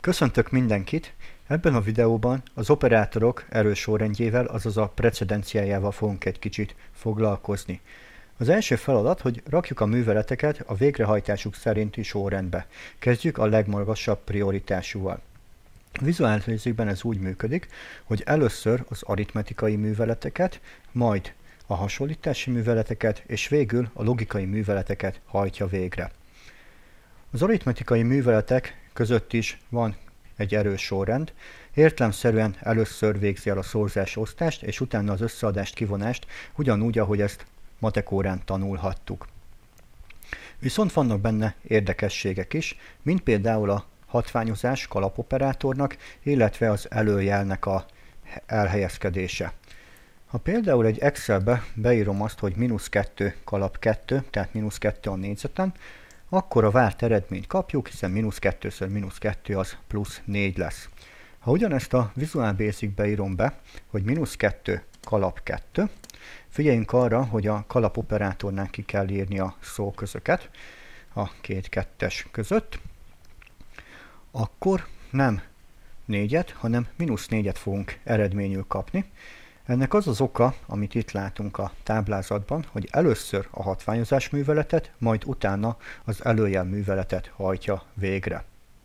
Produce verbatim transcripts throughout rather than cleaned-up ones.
Köszöntök mindenkit! Ebben a videóban az operátorok erősorrendjével, azaz a precedenciájával fogunk egy kicsit foglalkozni. Az első feladat, hogy rakjuk a műveleteket a végrehajtásuk szerinti sorrendbe. Kezdjük a legmagasabb prioritásúval. A Visual Basicben ez úgy működik, hogy először az aritmetikai műveleteket, majd a hasonlítási műveleteket, és végül a logikai műveleteket hajtja végre. Az aritmetikai műveletek között is van egy erős sorrend. Értelemszerűen először végzi el a szorzás-osztást, és utána az összeadást, kivonást, ugyanúgy, ahogy ezt matek órán tanulhattuk. Viszont vannak benne érdekességek is, mint például a hatványozás kalapoperátornak, illetve az előjelnek a elhelyezkedése. Ha például egy Excelbe beírom azt, hogy mínusz kettő kalap kettő, tehát mínusz kettő a négyzeten, akkor a várt eredményt kapjuk, hiszen mínusz kettőször mínusz kettő az plusz négy lesz. Ha ugyanezt a Visual Basicbe írom be, hogy mínusz kettő kalap kettő, figyeljünk arra, hogy a kalapoperátornál ki kell írni a szóközöket a két kettes között, akkor nem négyet, hanem mínusz négyet fogunk eredményül kapni. Ennek az az oka, amit itt látunk a táblázatban, hogy először a hatványozás műveletet, majd utána az előjel műveletet hajtja végre.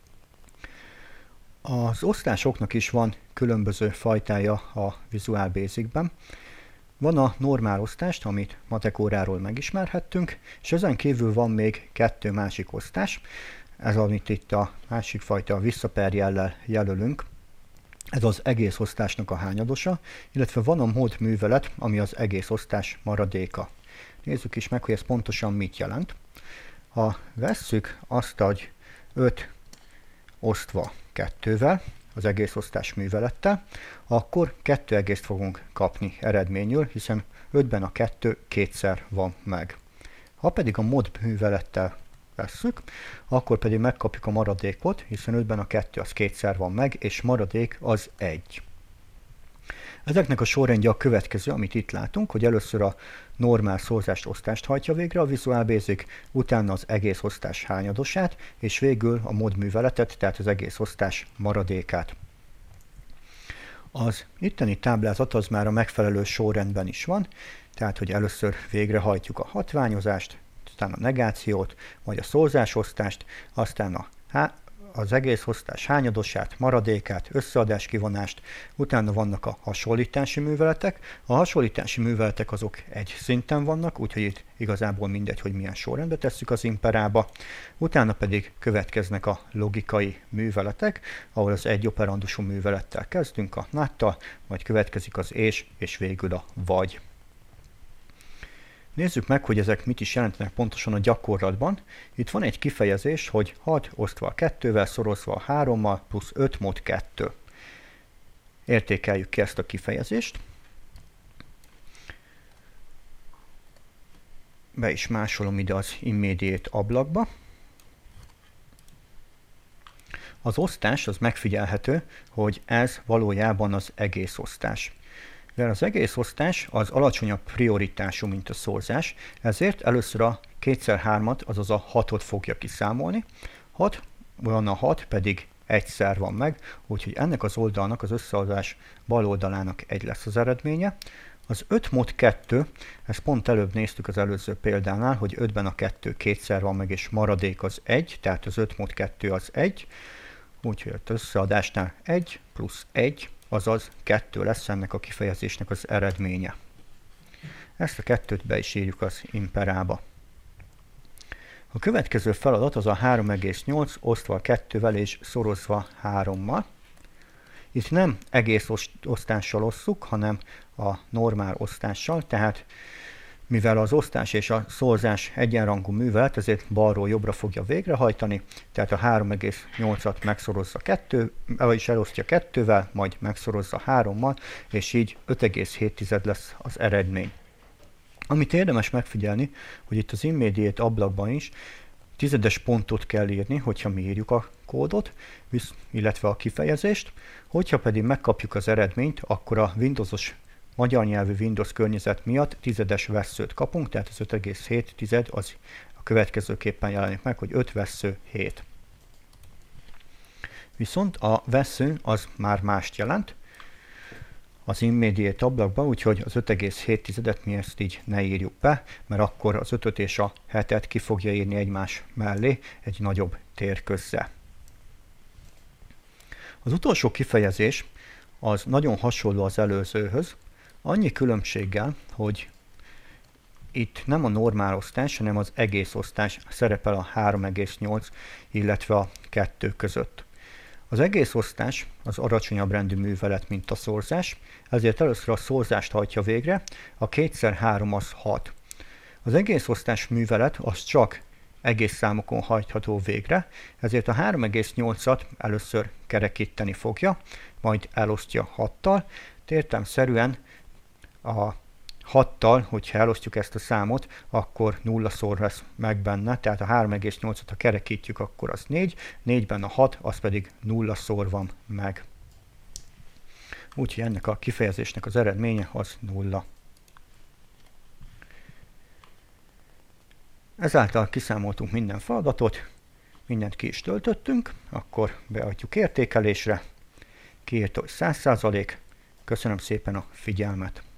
Az osztásoknak is van különböző fajtája a Visual Basicben. Van a normál osztást, amit matek óráról megismerhettünk, és ezen kívül van még kettő másik osztás, ez amit itt a másik fajta visszaperjellel jelölünk. Ez az egész osztásnak a hányadosa, illetve van a mod művelet, ami az egész osztás maradéka. Nézzük is meg, hogy ez pontosan mit jelent. Ha vesszük azt, hogy öt osztva kettővel, az egész osztás művelettel, akkor kettő egészt fogunk kapni eredményül, hiszen ötben a kettő kétszer van meg. Ha pedig a mod művelettel vesszük, akkor pedig megkapjuk a maradékot, hiszen ötben a kettő az kétszer van meg, és maradék az egy. Ezeknek a sorrendje a következő, amit itt látunk, hogy először a normál szorzást, osztást hajtja végre a Visual Basic, utána az egész osztás hányadosát, és végül a mod műveletet, tehát az egész osztás maradékát. Az itteni táblázat az már a megfelelő sorrendben is van, tehát hogy először végrehajtjuk a hatványozást, aztán a negációt, majd a szorzásosztást, aztán a, az egész osztás hányadosát, maradékát, összeadás kivonást, utána vannak a hasonlítási műveletek. A hasonlítási műveletek azok egy szinten vannak, úgyhogy itt igazából mindegy, hogy milyen sorrendbe tesszük az imperába. Utána pedig következnek a logikai műveletek, ahol az egy operandusú művelettel kezdünk, a náttal, majd következik az és, és végül a vagy. Nézzük meg, hogy ezek mit is jelentenek pontosan a gyakorlatban. Itt van egy kifejezés, hogy hat osztva a kettővel, szorozva a hárommal, plusz öt mod kettő. Értékeljük ki ezt a kifejezést. Be is másolom ide az immediate ablakba. Az osztás az megfigyelhető, hogy ez valójában az egész osztás. Mivel az egész osztás az alacsonyabb prioritású, mint a szorzás, ezért először a kétszer hármat, azaz a hatot fogja kiszámolni. hat, olyan a hat pedig egyszer van meg, úgyhogy ennek az oldalnak, az összeadás bal oldalának egy lesz az eredménye. Az öt mod kettő, ezt pont előbb néztük az előző példánál, hogy ötben a kettő kétszer van meg, és maradék az egy, tehát az öt mod kettő az egy, úgyhogy az összeadásnál egy plusz egy, azaz kettő lesz ennek a kifejezésnek az eredménye. Ezt a kettőt be is írjuk az imperába. A következő feladat az a három egész nyolc osztva kettővel és szorozva hárommal. Itt nem egész osztással osszuk, hanem a normál osztással, tehát mivel az osztás és a szorzás egyenrangú művelet, ezért balról jobbra fogja végrehajtani, tehát a három egész nyolcat megszorozza kettő, vagyis elosztja kettővel, majd megszorozza hárommal, és így öt egész hét lesz az eredmény. Amit érdemes megfigyelni, hogy itt az immediate ablakban is tizedes pontot kell írni, hogyha mi írjuk a kódot, illetve a kifejezést, hogyha pedig megkapjuk az eredményt, akkor a Windowsos magyar nyelvű Windows környezet miatt tizedes vesszőt kapunk, tehát az öt egész hét tized az a következőképpen jelenik meg, hogy öt vessző hét. Viszont a vesző az már mást jelent az immediate ablakban, úgyhogy az öt egész hét mi ezt így ne írjuk be, mert akkor az ötöt és a hetet ki fogja írni egymás mellé egy nagyobb térközzel. Az utolsó kifejezés az nagyon hasonló az előzőhöz, annyi különbséggel, hogy itt nem a normál osztás, hanem az egész osztás szerepel a három egész nyolc, illetve a kettő között. Az egész osztás az alacsonyabb rendű művelet, mint a szorzás, ezért először a szorzást hajtja végre, a kétszer három az hat. Az egész osztás művelet az csak egész számokon hajtható végre, ezért a három egész nyolcat először kerekíteni fogja, majd elosztja hattal, értelemszerűen a hattal, hogyha elosztjuk ezt a számot, akkor nullaszor lesz meg benne, tehát a három egész nyolcat ha kerekítjük, akkor az négy, négyben a hat, az pedig nullaszor van meg. Úgyhogy ennek a kifejezésnek az eredménye az nulla. Ezáltal kiszámoltunk minden feladatot, mindent ki is töltöttünk, akkor beadjuk értékelésre, kiírta, hogy száz százalék. Köszönöm szépen a figyelmet!